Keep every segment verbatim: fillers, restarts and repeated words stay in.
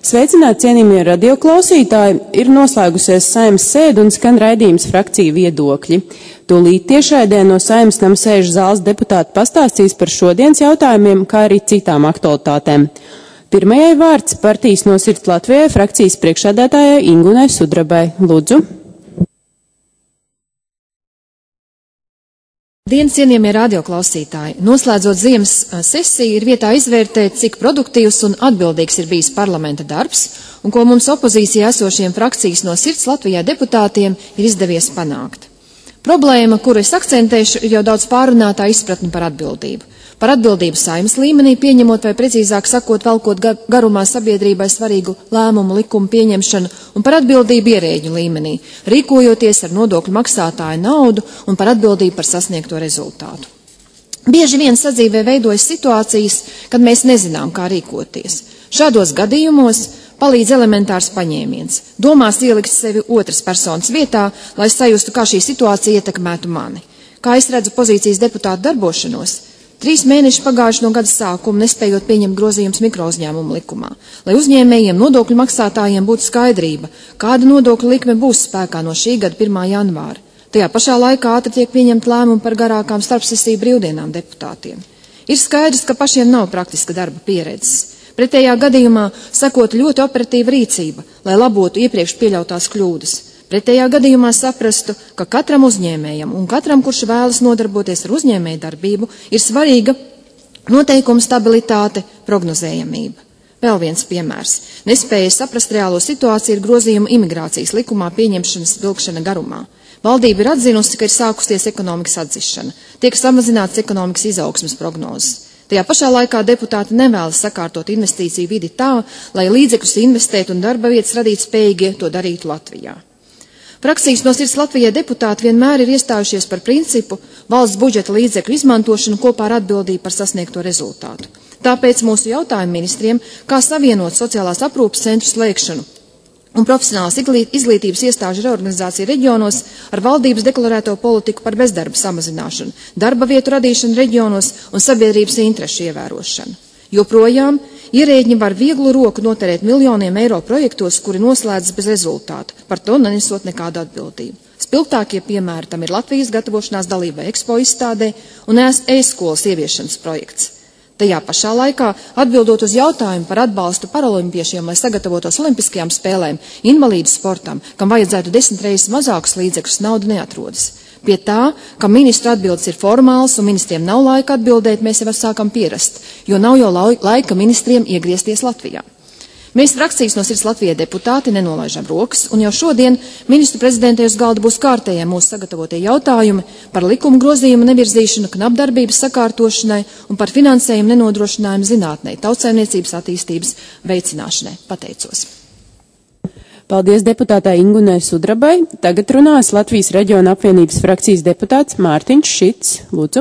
Sveicināti, cienījamie radioklausītāji, ir noslēgusies Saeimas sēde un skan raidījums Frakciju viedokļi. Tūlīt tiešraidē no Saeimas nama sēžu zāles deputāti pastāstīs par šodienas jautājumiem, kā arī citām aktualitātēm. Pirmajai vārds partijas No sirds Latvijai frakcijas priekšsēdētājai Ingunai Sudrabai. Lūdzu. Dienas, cienījamie radioklausītāji, noslēdzot ziemas sesiju, ir vietā izvērtēt, cik produktīvs un atbildīgs ir bijis parlamenta darbs un ko mums opozīcijā esošiem frakcijas No sirds Latvijā deputātiem ir izdevies panākt. Problēma, kuru es akcentēšu, ir jau daudz pārunātā izpratne par atbildību. Par atbildību Saeimas līmenī pieņemot vai precīzāk sakot, velkot garumā sabiedrībai svarīgu lēmumu likumu pieņemšanu un par atbildību ierēģu līmenī, rīkojoties ar nodokļu maksātāju naudu un par atbildību par sasniegto rezultātu. Bieži vien sadzīvē veidojas situācijas, kad mēs nezinām, kā rīkoties. Šādos gadījumos palīdz elementārs paņēmiens. Domās ielikt sevi otras personas vietā, lai sajustu, kā šī situācija ietekmētu mani. Kā es redzu pozīcijas deputātu darbošanos? Trīs mēneši pagājuši no gada sākuma, nespējot pieņemt grozījumus mikrouzņēmumu likumā, lai uzņēmējiem, nodokļu maksātājiem būtu skaidrība, kāda nodokļu likme būs spēkā no šī gada pirmā janvāra. Tajā pašā laikā ātri tiek pieņemt lēmumu par garākām starpsesiju brīvdienām deputātiem. Ir skaidrs, ka pašiem nav praktiska darba pieredzes. Pretējā gadījumā sakot ļoti operatīva rīcība, lai labotu iepriekš pieļautās kļūdas. Pretējā gadījumā saprastu, ka katram uzņēmējam un katram, kurš vēlas nodarboties ar uzņēmēju darbību, ir svarīga noteikuma stabilitāte, prognozējamība. Vēl viens piemērs. Nespēja saprast reālo situāciju ir grozījuma imigrācijas likumā pieņemšanas vilkšana garumā. Valdība ir atzinusi, ka ir sākusties ekonomikas atdzišana, tiek samazināts ekonomikas izaugsmes prognozes. Tajā pašā laikā deputāti nevēlas sakārtot investīciju vidi tā, lai līdzekļus investēt un darba vietas radīt spējīgie to darītu Latvijā. Frakcijas No sirds Latvijai deputāti vienmēr ir iestājušies par principu valsts budžeta līdzekļu izmantošanu kopā ar atbildību par sasniegto rezultātu. Tāpēc mūsu jautājumu ministriem, kā savienot sociālās aprūpes centru slēgšanu un profesionālās izglītības iestāžu reorganizāciju reģionos ar valdības deklarēto politiku par bezdarba samazināšanu, darba vietu radīšanu reģionos un sabiedrības interešu ievērošanu. Joprojām ierēģi var vieglu roku noterēt miljoniem eiro projektos, kuri noslēdzas bez rezultātu, par to nenesot nekādu atbildību. Spilgtākie piemēri tam ir Latvijas gatavošanās dalībai Expo izstādē un e-skolas ieviešanas projekts. Tajā pašā laikā, atbildot uz jautājumu par atbalstu paralimpiešiem, lai sagatavotos olimpiskajām spēlēm, invalīdu sportam, kam vajadzētu desmit reizes mazākus līdzekļus, nauda neatrodas. Pie tā, ka ministru atbildes ir formāls un ministriem nav laika atbildēt, mēs jau sākam pierast, jo nav jau laika ministriem iegriezties Latvijā. Mēs frakcijas No sirds Latvijai deputāti nenolaižam rokas, un jau šodien ministru prezidentē uz galda būs kārtējie mūsu sagatavotie jautājumi par likuma grozījumu nevirzīšanu, knapdarbības sakārtošanai un par finansējumu nenodrošinājumu zinātnei, tautsaimniecības attīstības veicināšanai. Pateicos. Paldies deputātai Ingunai Sudrabai. Tagad runās Latvijas reģiona apvienības frakcijas deputāts Mārtiņš Šits. Lūdzu.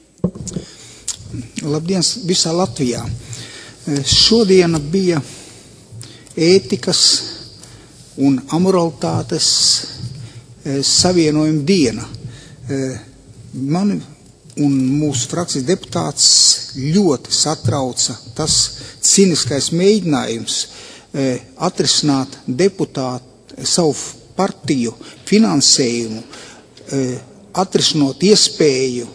Labdien visā Latvijā. Šodiena bija ētikas un amoralitātes savienojuma diena. Mani un mūsu frakcijas deputāts ļoti satrauca tas ciniskais mēģinājums atrisināt deputātu savu partiju finansējumu, atrisinot iespēju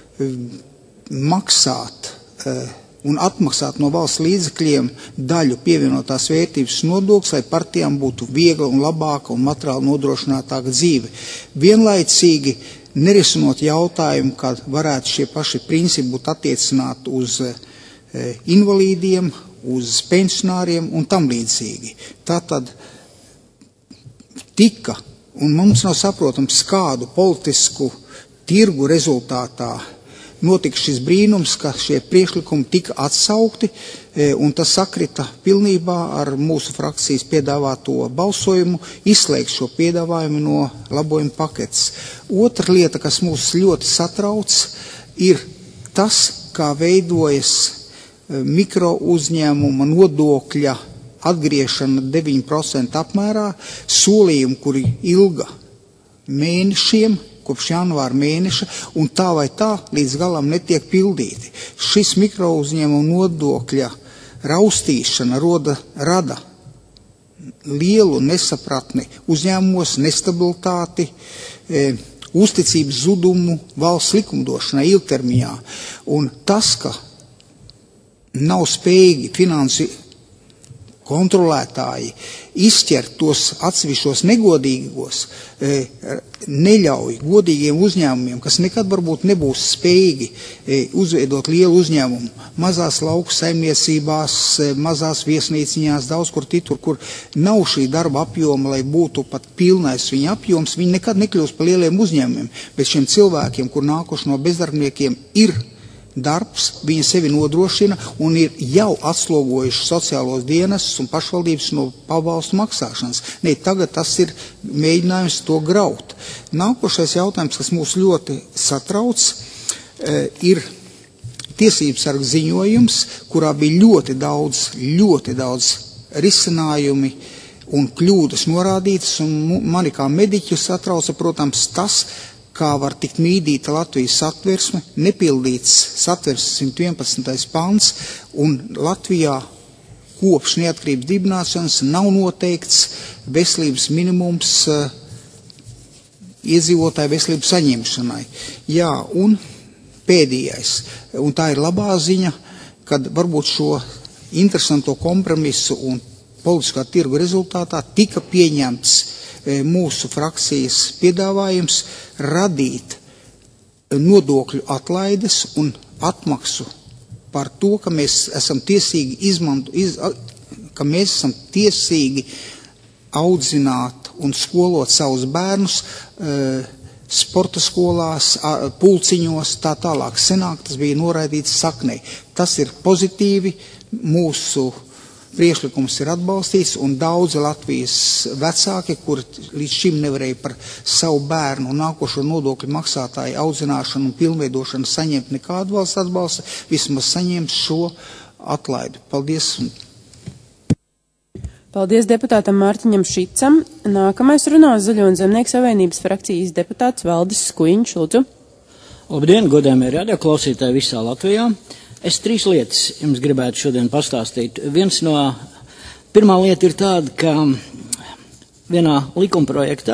maksāt un atmaksāt no valsts līdzekļiem daļu pievienotās vērtības nodokļus, lai partijām būtu viegla un labāka un materiāli nodrošinātāka dzīve. Vienlaicīgi nerisinot jautājumu, kā varētu šie paši principi būt attiecināti uz invalīdiem, uz pensionāriem un tam līdzīgi. Tātad tika, un mums nav saprotams, kādu politisku tirgu rezultātā notika šis brīnums, ka šie priekšlikumi tika atsaukti, un tas sakrita pilnībā ar mūsu frakcijas piedāvāto balsojumu, izslēgt šo piedāvājumu no labojuma paketes. Otra lieta, kas mūs ļoti satrauc, ir tas, kā veidojas mikro uzņēmuma nodokļa atgriešana deviņi procenti apmērā, solījumi, kuri ilga mēnešiem, kopš janvāra mēneša, un tā vai tā līdz galam netiek pildīti. Šis mikro uzņēmuma nodokļa raustīšana roda, rada lielu nesapratni uzņēmumos, nestabilitāti, e, uzticības zudumu valsts likumdošanai ilgtermiņā. Un tas, ka nav spējīgi finansi kontrolētāji izķert tos atsevišķos negodīgos, e, neļauj godīgiem uzņēmumiem, kas nekad varbūt nebūs spējīgi e, uzveidot lielu uzņēmumu, mazās lauku saimniecībās, e, mazās viesnīciņās, daudz kur citur, kur nav šī darba apjoma, lai būtu pat pilnais viņa apjoms, viņi nekad nekļūst par lieliem uzņēmumiem, bet šiem cilvēkiem, kur nākuši no bezdarbniekiem, ir darbs, viņi sevi nodrošina un ir jau atslogojuši sociālos dienestus un pašvaldības no pabalstu maksāšanas. Ne, tagad tas ir mēģinājums to graut. Nākošais jautājums, kas mūs ļoti satrauc, ir tiesības sarga ziņojums, kurā bija ļoti daudz, ļoti daudz risinājumi un kļūdas norādītas, un mani kā mediķu satrauca, protams, tas, kā var tikt mīdīta Latvijas satversme, nepildīts satversmes simt vienpadsmitais pants, un Latvijā kopš neatkarības dibināšanas nav noteikts veselības minimums uh, iedzīvotāju veselības saņemšanai. Jā, un pēdējais, un tā ir labā ziņa, kad varbūt šo interesanto kompromisu un politiskā tirgu rezultātā tika pieņemts mūsu frakcijas piedāvājums radīt nodokļu atlaides un atmaksu par to, ka mēs esam tiesīgi izmantu, iz, ka mēs esam tiesīgi audzināt un skolot savus bērnus e, sporta skolās, pulciņos, tā tālāk. Senāk tas bija noraidīts saknei. Tas ir pozitīvi, mūsu priekšlikums ir atbalstīts, un daudzi Latvijas vecāki, kuri līdz šim nevarēja par savu bērnu un nākošo nodokļu maksātāju audzināšanu un pilnveidošanu saņemt nekādu valsts atbalstu, vismaz saņemt šo atlaidu. Paldies! Paldies deputātam Mārtiņam Šicam. Nākamais runās Zaļo un Zemnieku savienības frakcijas deputāts Valdis Skuiņš, lūdzu. Labdien, godājamie radioklausītāji visā Latvijā. Es trīs lietas jums gribētu šodien pastāstīt. Viens no, pirmā lieta ir tāda, ka vienā likumprojektā,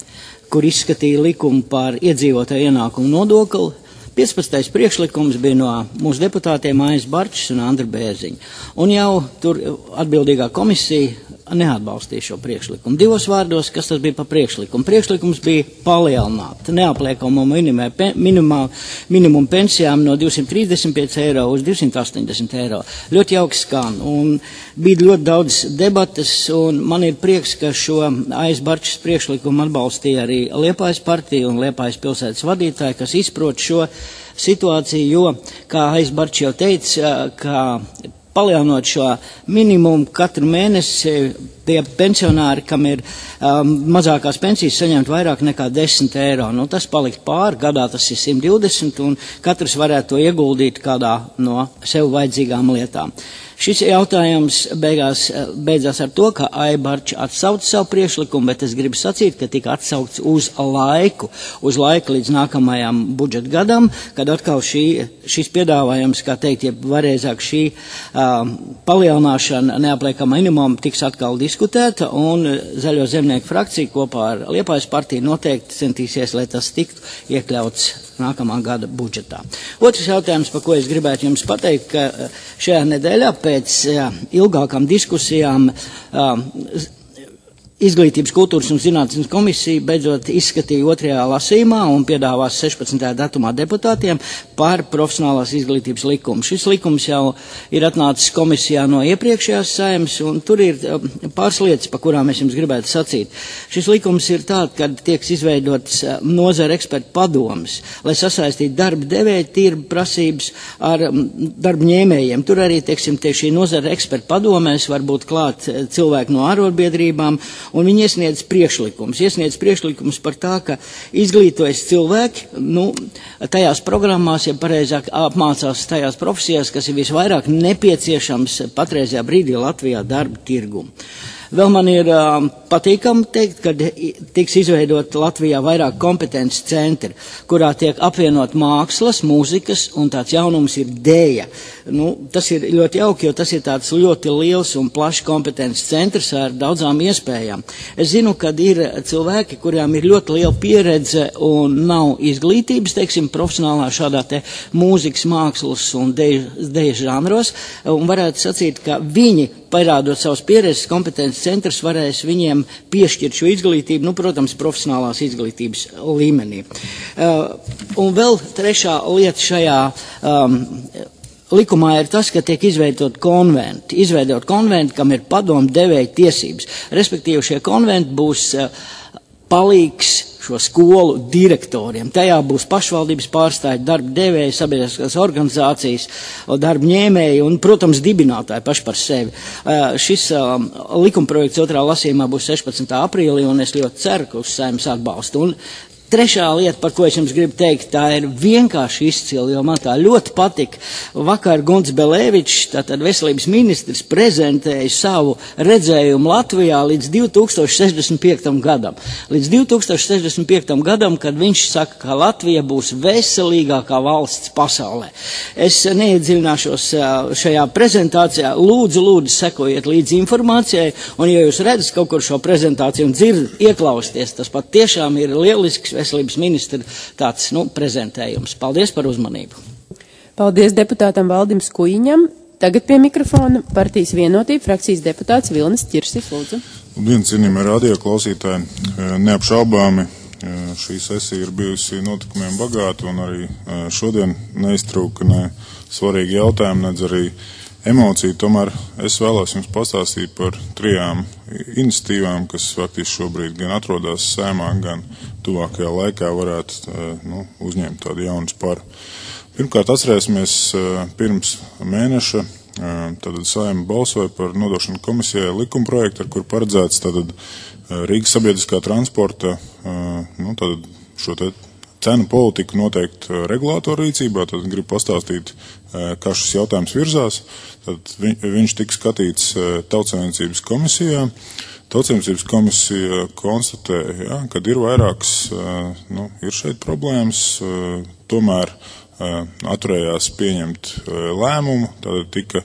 kur izskatīja likumu par iedzīvotāju ienākumu nodokli, piecpadsmitais priekšlikums bija no mūsu deputātiem Ainis Barčs un Andra Bēziņa. Un jau tur atbildīgā komisija neatbalstīja šo priekšlikumu. Divos vārdos, kas tas bija par priekšlikumu? Priekšlikums bija palielināt neapliekamo minimum, minimum pensijām no divsimt trīsdesmit pieci eiro uz divsimt astoņdesmit eiro. Ļoti jauks skan. Un bija ļoti daudz debates, un man ir prieks, ka šo Ainis Barčs priekšlikumu atbalstīja arī Liepājas partija un Liepājas pilsētas vadītāji, kas izprot šo situāciju, jo, kā Ainis Barčs jau teica, ka palielinot šo minimumu katru mēnesi, tie pensionāri, kam ir um, mazākās pensijas, saņemt vairāk nekā desmit eiro. Nu, tas palikt pāri, gadā tas ir simt divdesmit, un katrs varētu to ieguldīt kādā no sev vajadzīgām lietām. Šis jautājums beigās, beidzās ar to, ka Ainis Barčs atsauca savu priekšlikumu, bet es gribu sacīt, ka tika atsaukts uz laiku, uz laiku līdz nākamajam budžeta gadam, kad atkal šī, šis piedāvājums, kā teikt, ja varēzāk šī uh, palielināšana neapliekamā minimuma tiks atkal diskutēta, un Zaļo zemnieku frakcija kopā ar Liepājas partiju noteikti centīsies, lai tas tiktu iekļauts nākamā gada budžetā. Otrs jautājums, par ko es gribētu jums pateikt, ka šajā nedēļā pēc jā, ilgākām diskusijām uh, Izglītības, kultūras un zinātnes komisija beidzot izskatīja otrajā lasījumā un piedāvās sešpadsmitajā datumā deputātiem par profesionālās izglītības likumu. Šis likums jau ir atnācis komisijā no iepriekšējās saeimas, un tur ir pāris lietas, pa kurām es jums gribētu sacīt. Šis likums ir tāds, kad tiek izveidots nozara ekspertu padomas, lai sasaistītu darba devēju tirgu prasības ar darba ņēmējiem. Tur arī, teiksim, tie šī nozara ekspertu padomēs var būt klāt cilvēki no ārotbiedrībām, un viņi iesniedz priekšlikums. Iesniedz priekšlikums par tā, ka izglītojas cilvēki, nu, tajās programmās, ja pareizāk apmācās tajās profesijās, kas ir visvairāk nepieciešams patreizajā brīdī Latvijā darba tirgu. Vēl man ir um, patīkami teikt, ka tiks izveidot Latvijā vairāk kompetences centri, kurā tiek apvienot mākslas, mūzikas un tāds jaunums ir dēja. Nu, tas ir ļoti jauki, jo tas ir tāds ļoti liels un plašs kompetences centrs ar daudzām iespējām. Es zinu, ka ir cilvēki, kuriem ir ļoti liela pieredze un nav izglītības, teiksim, profesionālā šādā te mūzikas, mākslas un dēja žanros, un varētu sacīt, ka viņi parādot savas pieredzes, kompetences centrs varēs viņiem piešķirt šo izglītību, nu, protams, profesionālās izglītības līmenī. Uh, un vēl trešā lieta šajā um, likumā ir tas, ka tiek izveidot konventi, izveidot konventi, kam ir padomu devēja tiesības. Respektīvi, šie konventi būs uh, palīgs šo skolu direktoriem. Tajā būs pašvaldības pārstāvji, darba devēji, sabiedriskās organizācijas, darba ņēmēji un, protams, dibinātāji paši par sevi. Uh, šis uh, likumprojekts otrā lasījumā būs sešpadsmitā aprīlī, un es ļoti ceru, ka uz Saeimas atbalstu. Un trešā lieta, par ko es jums gribu teikt, tā ir vienkārši izcila, jo man tā ļoti patika. Vakar Gunts Belēvičs, tātad veselības ministrs, prezentēja savu redzējumu Latvijā līdz divi tūkstoši sešdesmit piektam gadam. Līdz divi tūkstoši sešdesmit piektam gadam, kad viņš saka, ka Latvija būs veselīgākā valsts pasaulē. Es neiedziļināšos šajā prezentācijā. Lūdzu, lūdzu, sekojiet līdzi informācijai, un ja jūs redzat kaut kur šo prezentāciju un dzirdat, ieklausties, tas pat tiešām ir lielisks veselības ministra tāds, nu, prezentējums. Paldies par uzmanību. Paldies deputātam Valdim Skujiņam. Tagad pie mikrofona partijas Vienotība frakcijas deputāts Vilnis Ķirsis, lūdzu. Labdien, cienījamie radio klausītāji. Neapšaubāmi šī sesija ir bijusi notikumiem bagāta, un arī šodien neiztrūka ne svarīgi jautājumi, nedz arī emociju. Tomēr es vēlos jums pastāstīt par trijām iniciatīvām, kas faktiski šobrīd gan atrodas Saeimā, gan tuvākajā laikā varētu nu, uzņemt tādu jaunu sparu. Pirmkārt, atcerēsimies pirms mēneša, tad Saeima balsoja par nodošanu komisijai likumprojektu, ar kur paredzēts tātad Rīgas sabiedriskā transporta, nu, tātad šo te cenu politiku noteikt regulātoru rīcībā, tad gribu pastāstīt, kā šis jautājums virzās. Tad viņ, viņš tika skatīts Tautsaimniecības komisijā. Tautsaimniecības komisija konstatēja, ja, kad ir vairākas, nu, ir šeit problēmas, tomēr atturējās pieņemt lēmumu, tad tika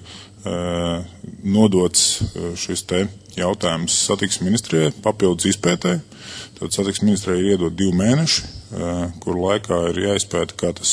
nodots šis te jautājums satiksmes ministrijai papildus izpētē. Tad satiksmes ministrijai ir iedot divi mēneši, kur laikā ir jāizpēta, kā tas,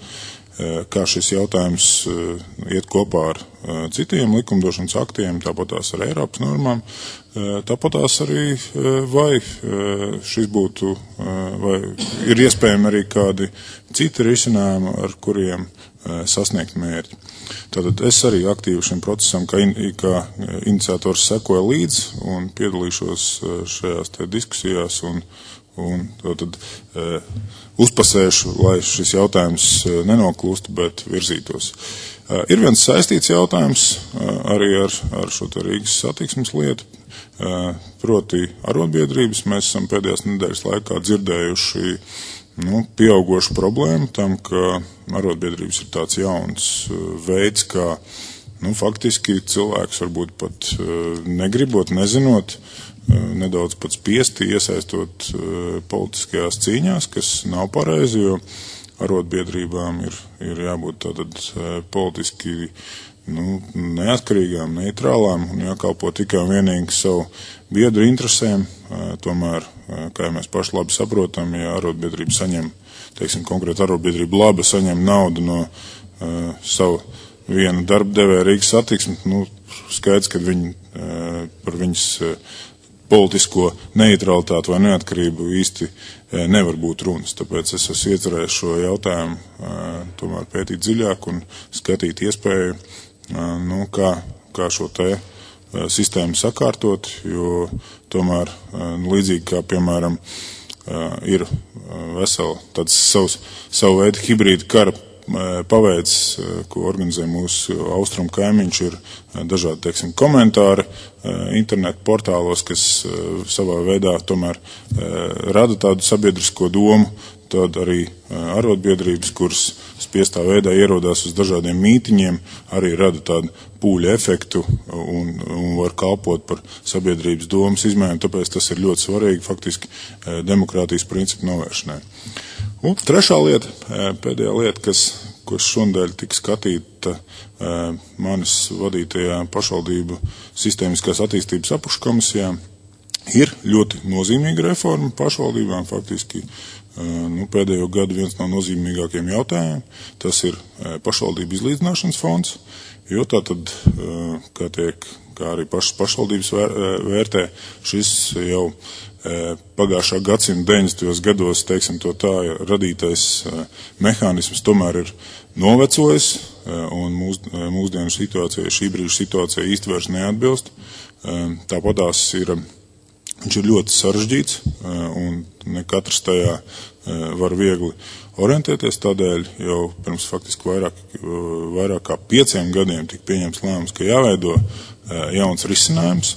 kā šis jautājums iet kopā ar citiem likumdošanas aktiem, tāpatās ar Eiropas normām, tāpatās arī, vai šis būtu, vai ir iespējami arī kādi citi risinājumi, ar kuriem sasniegt mērķi. Tātad es arī aktīvi šim procesam, kā, in, kā iniciators sekoju līdz un piedalīšos šajās te diskusijās un un tad uh, uzpasēšu, lai šis jautājums uh, nenoklūst, bet virzītos. Uh, ir viens saistīts jautājums uh, arī ar, ar šo te Rīgas satiksmes lietu, uh, proti arotbiedrības. Mēs esam pēdējās nedēļas laikā dzirdējuši nu, pieaugošu problēmu tam, ka arotbiedrības ir tāds jauns uh, veids, kā nu, faktiski cilvēks varbūt pat uh, negribot, nezinot, nedaudz pat spiesti iesaistot uh, politiskajās cīņās, kas nav pareizi, jo arotbiedrībām ir, ir jābūt tātad uh, politiski nu, neatkarīgām, neitrālām un jākalpo tikai un vienīgi savu biedru interesēm. Uh, tomēr, uh, kā mēs paši labi saprotam, ja arotbiedrība saņem, teiksim, konkrēti arotbiedrība labi saņem naudu no uh, savu vienu darba devēja Rīgas satiksmi, nu, skaidrs, ka viņi uh, par viņas uh, politisko neitralitāti vai neatkarību īsti nevar būt runas. Tāpēc es esmu iecerējis šo jautājumu tomēr pētīt dziļāk un skatīt iespēju, nu, kā, kā šo te sistēmu sakārtot, jo tomēr līdzīgi kā, piemēram, ir vesela tāds savs, savu veidu hibrīda kara paveids, ko organizē mūsu austrumu kaimiņš, ir dažādi, teiksim, komentāri internetu portālos, kas savā veidā tomēr rada tādu sabiedrisko domu, tad arī arotbiedrības, kuras spiestā veidā ierodās uz dažādiem mītiņiem, arī rada tādu pūļu efektu un, un var kalpot par sabiedrības domas izmaiņu, tāpēc tas ir ļoti svarīgi faktiski demokrātijas principu novēršanai. Un trešā lieta, pēdējā lieta, kas, kas šodien tika skatīta manis vadītajā pašvaldību sistēmiskās attīstības apakškomisijā, ir ļoti nozīmīga reforma pašvaldībām, faktiski nu, pēdējo gadu viens no nozīmīgākiem jautājumiem. Tas ir pašvaldību izlīdzināšanas fonds, jo tā tad, kā tiek, kā arī pašas pašvaldības vērtē, šis jau pagājušā gadsimta deviņdesmitajos gados, teiksim to tā, radītais mehānisms tomēr ir novecojis un mūs, mūsdienu situācija, šī brīža situācija īsti vairs neatbilst. Tāpatās ir, viņš ir ļoti sarežģīts un ne katrs tajā var viegli orientēties, tādēļ jau pirms faktiski vairāk, vairāk kā pieciem gadiem tika pieņemts lēmums, ka jāveido jauns risinājums.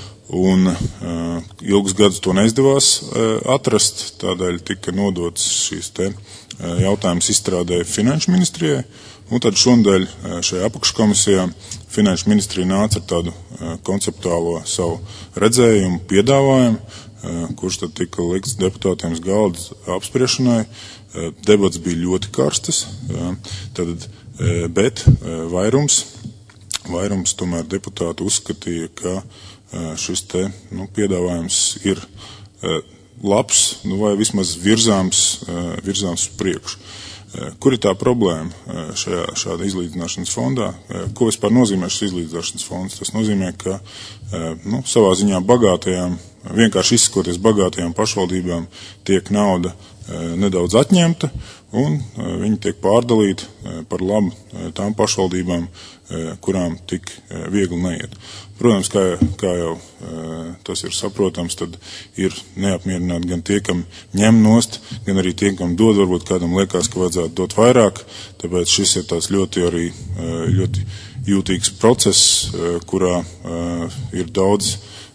Un uh, ilgus gadus to neizdevās uh, atrast, tādēļ tika nodots šīs te uh, jautājumus izstrādēja Finanšu ministrijai, un tad šodien uh, šajā apakškomisijā Finanšu ministrija nāca ar tādu uh, konceptuālo savu redzējumu, piedāvājumu, uh, kurš tad tika likts deputātiem uz galda apspriešanai. Uh, debats bija ļoti karstas, uh, tad, uh, bet uh, vairums, vairums tomēr deputāti uzskatīja, ka šis te nu, piedāvājums ir uh, labs, nu, vai vismaz virzāms, uh, virzāms uz priekšu. Uh, kur ir tā problēma uh, šajā šāda izlīdzināšanas fondā? Uh, ko vispār nozīmē šis izlīdzināšanas fonds? Tas nozīmē, ka uh, nu, savā ziņā bagātajām, vienkārši izsakoties bagātajām pašvaldībām tiek nauda uh, nedaudz atņemta, un uh, viņi tiek pārdalīti uh, par labu uh, tām pašvaldībām, uh, kurām tik uh, viegli neiet. Protams, kā, kā jau uh, tas ir saprotams, tad ir neapmierināti gan tie, kam ņem nost, gan arī tie, kam dod, varbūt kādam liekas, ka vajadzētu dot vairāk, tāpēc šis ir tāds ļoti arī uh, ļoti jūtīgs process, uh, kurā uh, ir daudz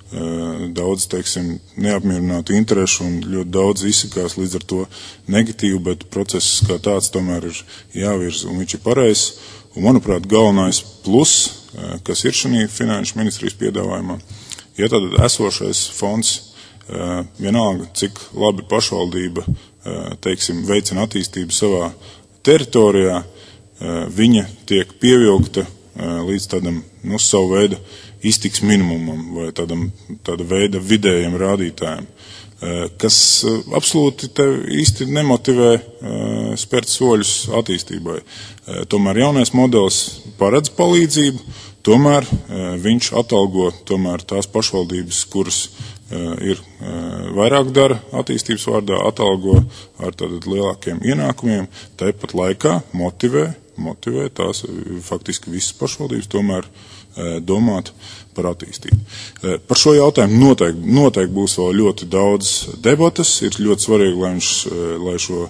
daudz, teiksim, neapmierinātu interešu un ļoti daudz izsakās līdz ar to negatīvu, bet process kā tāds tomēr ir jāvirza un viņš ir pareizs. Un, manuprāt, galvenais plus, kas ir šī Finanšu ministrijas piedāvājumā, ja tad esošais fonds, vienalga, cik labi pašvaldība, teiksim, veicina attīstību savā teritorijā, viņa tiek pievilkta līdz tādam, nu, savu veidu iztiks minimumam vai tādam, tāda veida vidējiem rādītājiem, kas absolūti tevi īsti nemotivē spērt soļus attīstībai. Tomēr jaunais modelis paredz palīdzību, tomēr viņš atalgo tomēr tās pašvaldības, kuras ir vairāk dara attīstības vārdā, atalgo ar tātad lielākiem ienākumiem, tāpat laikā motivē, motivē tās faktiski visas pašvaldības tomēr domāt par attīstību. Par šo jautājumu noteikti, noteikti būs vēl ļoti daudz debatas. Ir ļoti svarīgi, lai, viņš, lai šo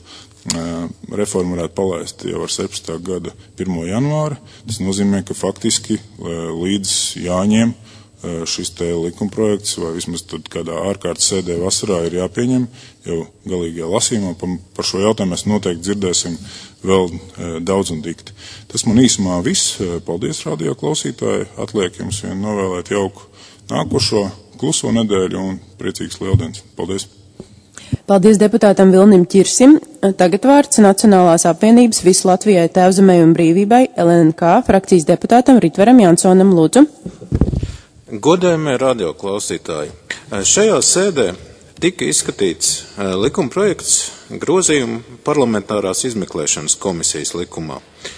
reformu varētu palaist jau ar septiņdesmitā gada pirmo janvāra. Tas nozīmē, ka faktiski līdz jāņem šis te likumprojekts vai vismaz tad kādā ārkārtas sēdē vasarā ir jāpieņem jau galīgajā lasījumā. Par šo jautājumu mēs noteikti dzirdēsim vēl daudz un dikti. Tas man īsumā viss. Paldies, radio klausītāji. Atliek jums vien novēlēt jauku nākošo kluso nedēļu un priecīgs Lieldienas. Paldies. Paldies deputātam Vilnim Ķirsim. Tagad vārds Nacionālās apvienības Visu Latvijai Tēvzemei un brīvībai L N K frakcijas deputātam Ritvaram Jansonam. Lūdzu. Godējumie radioklausītāji, šajā sēdē tika izskatīts likumprojekts grozījumu parlamentārās izmeklēšanas komisijas likumā.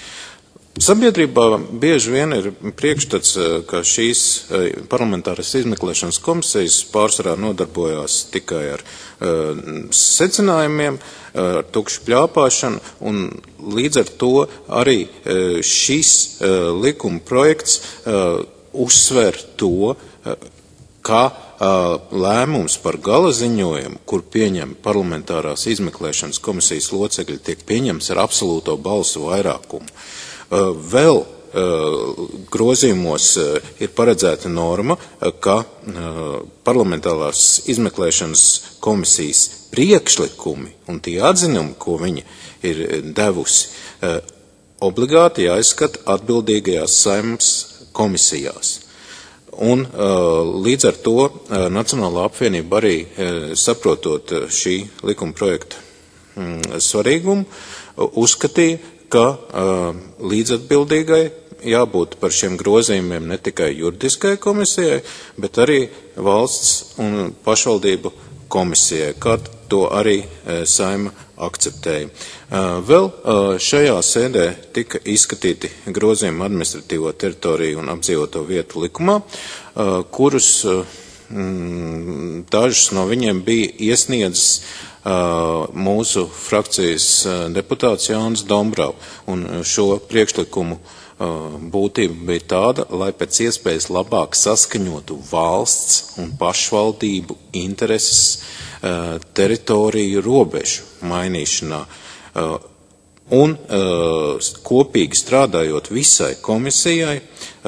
Sabiedrībā bieži vien ir priekšstats, ka šīs parlamentārās izmeklēšanas komisijas pārsvarā nodarbojās tikai ar uh, secinājumiem, ar tukšu pļāpāšanu, un līdz ar to arī uh, šis uh, likuma projekts uh, uzsver to, ka lēmums par gala ziņojumu, kur pieņem parlamentārās izmeklēšanas komisijas locekļi, tiek pieņems ar absolūto balsu vairākumu. Vēl grozījumos ir paredzēta norma, ka parlamentārās izmeklēšanas komisijas priekšlikumi un tie atzinumi, ko viņa ir devusi, obligāti jāizskata atbildīgajās Saeimas komisijās. Un līdz ar to Nacionālā apvienība arī saprotot šī likuma projekta svarīgumu, uzskatīja, ka līdzatbildīgai jābūt par šiem grozījumiem ne tikai juridiskai komisijai, bet arī valsts un pašvaldību komisijai, kā to arī Saeima akceptēja. Vēl šajā sēdē tika izskatīti grozījumi administratīvo teritoriju un apdzīvoto vietu likumā, kurus dažus no viņiem bija iesniedzis mūsu frakcijas deputāts Jānis Dombrau, un šo priekšlikumu būtība bija tāda, lai pēc iespējas labāk saskaņotu valsts un pašvaldību intereses teritoriju robežu mainīšanā un kopīgi strādājot visai komisijai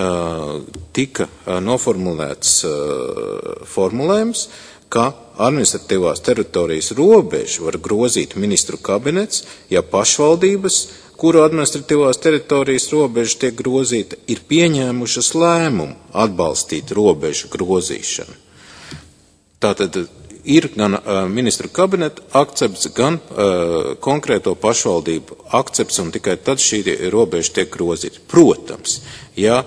tika noformulēts formulējums, ka administratīvās teritorijas robežu var grozīt ministru kabinets, ja pašvaldības, kuru administratīvās teritorijas robeža tiek grozīta, ir pieņēmušas lēmumu atbalstīt robežu grozīšanu. Tātad ir gan uh, ministru kabineta akcepts, gan uh, konkrēto pašvaldību akcepts, un tikai tad šī robeža tiek grozīta. Protams, ja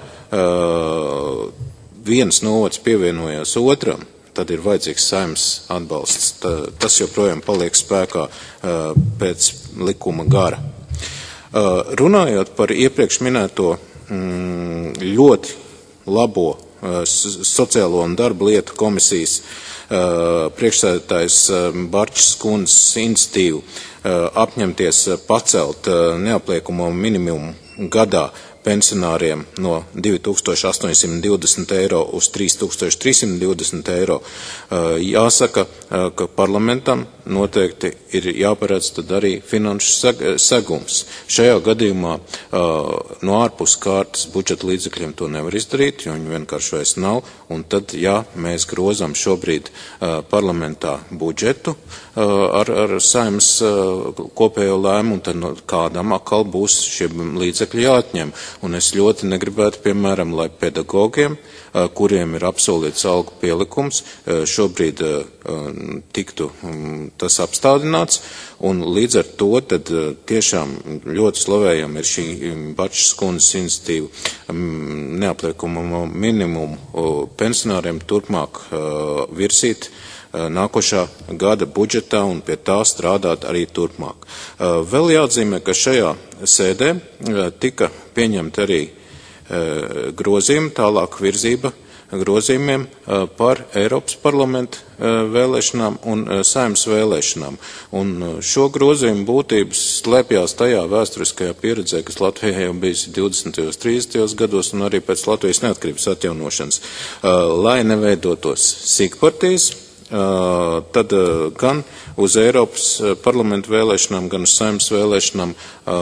uh, viens novads pievienojas otram, tad ir vajadzīgs Saeimas atbalsts. Tā, tas joprojām paliek spēkā uh, pēc likuma gara. Uh, runājot par iepriekš minēto mm, ļoti labo uh, sociālo un darba lietu komisijas uh, priekšsēdētājs uh, Barčs kundzes iniciatīvu uh, apņemties uh, pacelt uh, neapliekumo minimumu gadā pensionāriem no divi tūkstoši astoņsimt divdesmit eiro uz trīs tūkstoši trīs simt divdesmit eiro. Jāsaka, ka parlamentam noteikti ir jāparedz tad arī finanšu segums. Šajā gadījumā no ārpus kārtas budžeta līdzekļiem to nevar izdarīt, jo viņi vienkārši vairs nav, un tad, ja mēs grozam šobrīd parlamentā budžetu ar, ar Saeimas kopējo lēmumu, tad no kādam atkal būs šie līdzekļi jāatņem. Un es ļoti negribētu, piemēram, lai pedagogiem, kuriem ir apsolīts algu pielikums, šobrīd tiktu tas apstādināts, un līdz ar to tad tiešām ļoti slavējama ir šī Bačas kundzes iniciatīva neapliekumu minimumu pensionāriem turpmāk virsīt nākošā gada budžetā un pie tā strādāt arī turpmāk. Vēl jāatzīmē, ka šajā sēdē tika pieņemta arī grozījumi, tālāk virzība grozījumiem par Eiropas parlamenta vēlēšanām un Saeimas vēlēšanām. Un šo grozījumu būtības slēpjās tajā vēsturiskajā pieredzē, kas Latvijā jau bijusi divdesmitajos, trīsdesmitajos gados un arī pēc Latvijas neatkarības atjaunošanas, lai neveidotos sīkpartijas, tad gan uz Eiropas parlamentu vēlēšanām, gan uz Saeimas vēlēšanām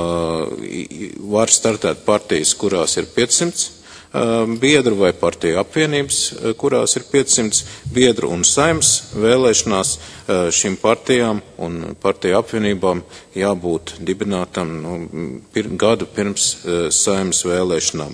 var startēt partijas, kurās ir piecsimt biedru, vai partiju apvienības, kurās ir piecsimt biedru, un Saeimas vēlēšanās šīm partijām un partiju apvienībām jābūt dibinātam nu, pir, gadu pirms Saeimas vēlēšanām.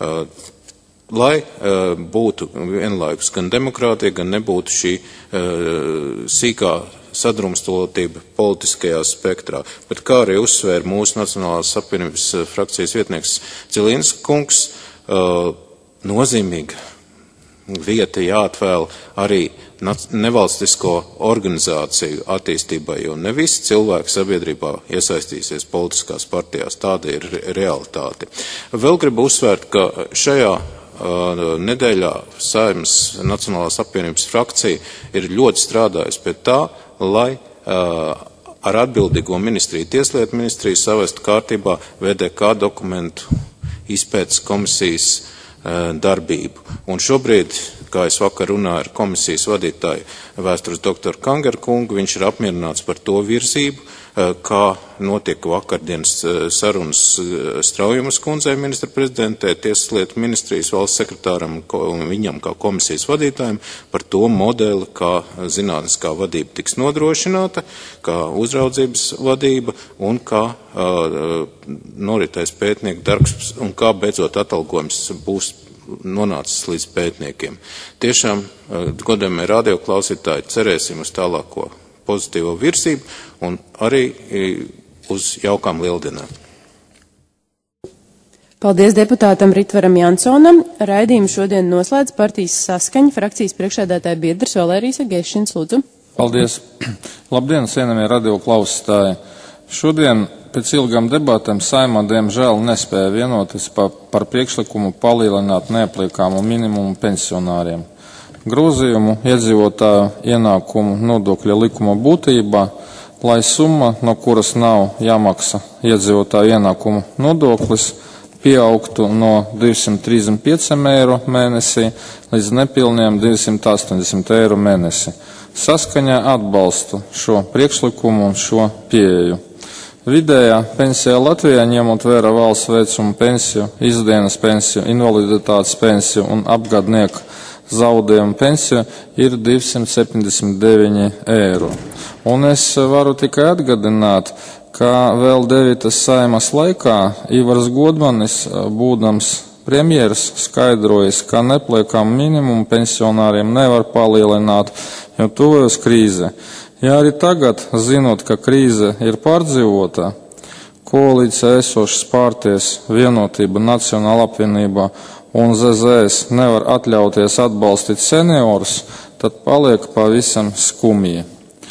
Lai uh, būtu vienlaikus gan demokrātija, gan nebūtu šī uh, sīkā sadrumstalotība politiskajā spektrā. Bet kā arī uzsvēra mūsu Nacionālās apvienības frakcijas vietnieks Cilīns kungs, uh, nozīmīga vieta jāatvēl arī nevalstisko organizāciju attīstībai, jo ne visi cilvēki sabiedrībā iesaistīsies politiskās partijās. Tāda ir realitāte. Vēl gribu uzsvērt, ka šajā nedēļā Saeimas Nacionālās apvienības frakcija ir ļoti strādājusi pie tā, lai uh, ar atbildīgo ministriju, tieslietu ministriju savestu kārtībā V D K dokumentu izpētes komisijas uh, darbību. Un šobrīd, kā es vakar runāju ar komisijas vadītāju vēstures doktoru Kangaru kungu, viņš ir apmierināts par to virzību, kā notika vakardienas sarunas Straujumas kundzei ministra prezidentē, Tieslietu ministrijas valsts sekretāram un viņam kā komisijas vadītājiem par to modeli, kā zinātniskā vadība tiks nodrošināta, kā uzraudzības vadība un kā uh, noritēs pētnieku darbs un kā beidzot atalgojums būs nonācis līdz pētniekiem. Tiešām, uh, godējamie radioklausītāji, cerēsim uz tālāko pozitīvo virzību un arī uz jaukām lieldienām. Paldies deputātam Ritvaram Jansonam. Raidījumu šodien noslēdz partijas Saskaņa frakcijas priekšsēdētāja biedrs Valērijas Agēšins. Lūdzu. Paldies. Labdien, cienījamie radioklausītāji. Šodien pēc ilgām debatēm Saeimā diemžēl nespēja vienoties par, par priekšlikumu palielināt neapliekāmu minimumu pensionāriem. Grozījumu iedzīvotāju ienākumu nodokļa likuma būtībā, lai summa, no kuras nav jāmaksā iedzīvotāju ienākumu nodoklis, pieaugtu no divsimt trīsdesmit pieciem eiro mēnesī līdz nepilniem divsimt astoņdesmit eiro mēnesī. Saskaņā atbalstu šo priekšlikumu un šo pieeju. Vidējā pensija Latvijā, ņemot vērā valsts vecumu pensiju, izdienas pensiju, invaliditātes pensiju un apgadnieku zaudējumu pensiju, ir divsimt septiņdesmit deviņi eiro. Un es varu tikai atgādināt, ka vēl devītas Saeimas laikā Ivars Godmanis, būdams premjeras, skaidrojas, ka nepliekam minimumu pensionāriem nevar palielināt, jo tuvojas krīze. Ja arī tagad, zinot, ka krīze ir pārdzīvota, koalīcijā esošas partijas Vienotība, Nacionāla apvienība un Z Z S nevar atļauties atbalstīt seniorus, tad paliek pavisam skumji.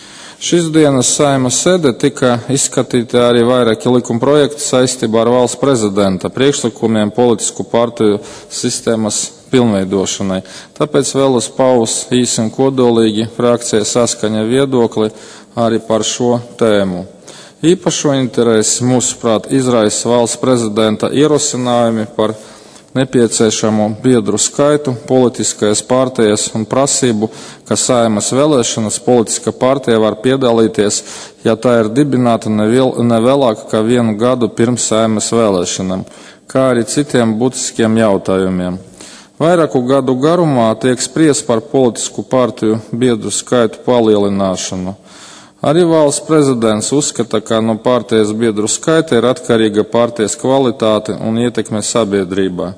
Šīs dienas Saeimas sēdē tika izskatīti arī vairāki likuma projekti saistībā ar valsts prezidenta priekšlikumiem politisku partiju sistēmas pilnveidošanai. Tāpēc vēlos paust īsi un kodolīgi frakcija Saskaņa viedokli arī par šo tēmu. Īpašo interesi, mūsuprāt, izraisa valsts prezidenta ierosinājumi par nepieciešamo biedru skaitu politiskajās partijas un prasību, ka Saeimas vēlēšanas politiska partija var piedalīties, ja tā ir dibināta ne vēlāk kā vienu gadu pirms Saeimas vēlēšanām, kā arī citiem būtiskiem jautājumiem. Vairāku gadu garumā tiek spriest par politisku partiju biedru skaitu palielināšanu. Arī valsts prezidents uzskata, ka no partijas biedru skaita ir atkarīga partijas kvalitāte un ietekme sabiedrībā.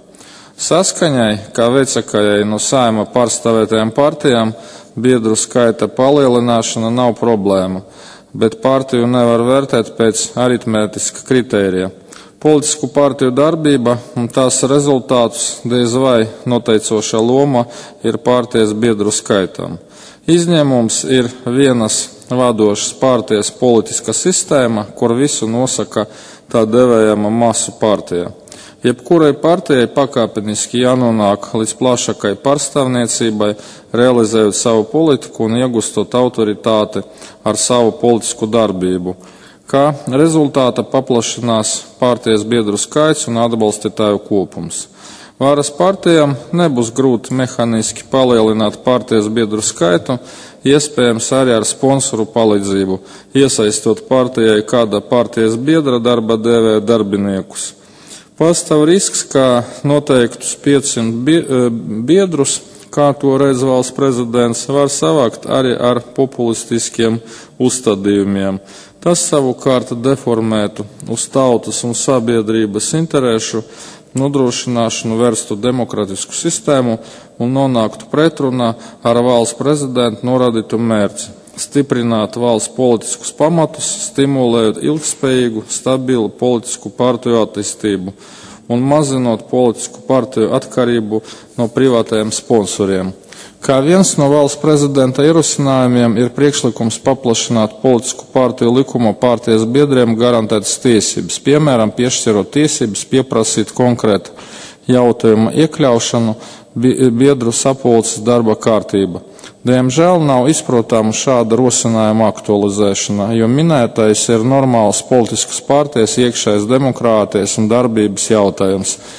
Saskaņai, kā veicakajai no Saeimā pārstāvētajām partijām, biedru skaita palielināšana nav problēma, bet partiju nevar vērtēt pēc aritmētiska kritērija. Politisku partiju darbība un tās rezultātus diez vai noteicoša loma ir partijas biedru skaitam. Izņēmums ir vienas vadošas partijas politiska sistēma, kur visu nosaka tā devējama masu partija. Jebkurai partijai pakāpeniski jānonāk līdz plašākai pārstāvniecībai, realizējot savu politiku un iegūstot autoritāti ar savu politisku darbību. Kā rezultāta paplašinās partijas biedru skaits un atbalstītāju kopums. Varas partijām nebūs grūti mehaniski palielināt partijas biedru skaitu, iespējams arī ar sponsoru palīdzību, iesaistot partijai kāda partijas biedra darba devēja darbiniekus. Pastāv risks, ka noteiktus piecsimt biedrus, kā to reiz valsts prezidents, var savākt arī ar populistiskiem uzstādījumiem. Tas savukārt deformētu uz tautas un sabiedrības interešu nodrošināšanu vērstu demokratisku sistēmu un nonāktu pretrunā ar valsts prezidentu norādītu mērķi – stiprināt valsts politiskus pamatus, stimulējot ilgspējīgu, stabilu politisku partiju attīstību un mazinot politisku partiju atkarību no privātajiem sponsoriem. Kā viens no valsts prezidenta ierosinājumiem ir priekšlikums paplašināt politisku partiju likuma partijas biedriem garantētas tiesības, piemēram, piešķirot tiesības pieprasīt konkrētu jautājumu iekļaušanu biedru sapulces darba kārtība. Diemžēl nav izprotama šāda rosinājuma aktualizēšana, jo minētais ir normāls politiskas partijas iekšējas demokrātijas un darbības jautājums.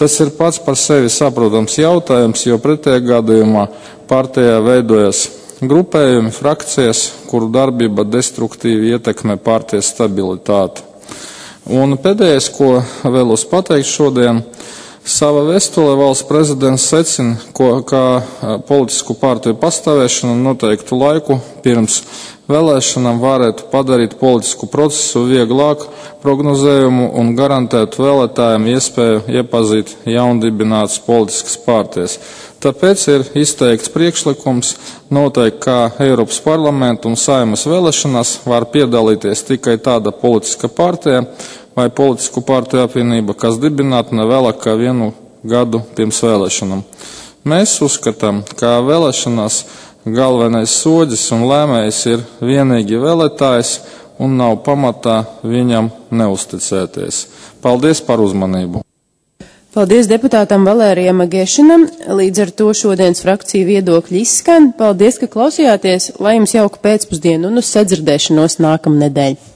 Tas ir pats par sevi saprotams jautājums, jo pretējā gadījumā partijā veidojas grupējumi, frakcijas, kuru darbība destruktīvi ietekmē partijas stabilitāti. Un pēdējais, ko vēlos pateikt šodien, sava vēstulē valsts prezidents secina, ko, kā politisku partiju pastāvēšana noteiktu laiku pirms vēlēšanām varētu padarīt politisku procesu vieglāk prognozējumu un garantētu vēlētājiem iespēju iepazīt jaundibinātas politiskas partijas. Tāpēc ir izteikts priekšlikums noteikt, kā Eiropas parlamenta un Saeimas vēlēšanās var piedalīties tikai tāda politiska partija vai politisku partiju apvienība, kas dibināta ne vēlāk kā vienu gadu pirms vēlēšanām. Mēs uzskatām, ka vēlēšanās galvenais soģis un lēmējs ir vienīgi vēlētājs un nav pamatā viņam neusticēties. Paldies par uzmanību! Paldies deputātam Valērijam Agešinam. Līdz ar to šodienas frakciju viedokļi izskan. Paldies, ka klausījāties. Lai jums jauka pēcpusdiena un uz sadzirdēšanos nākamnedēļ.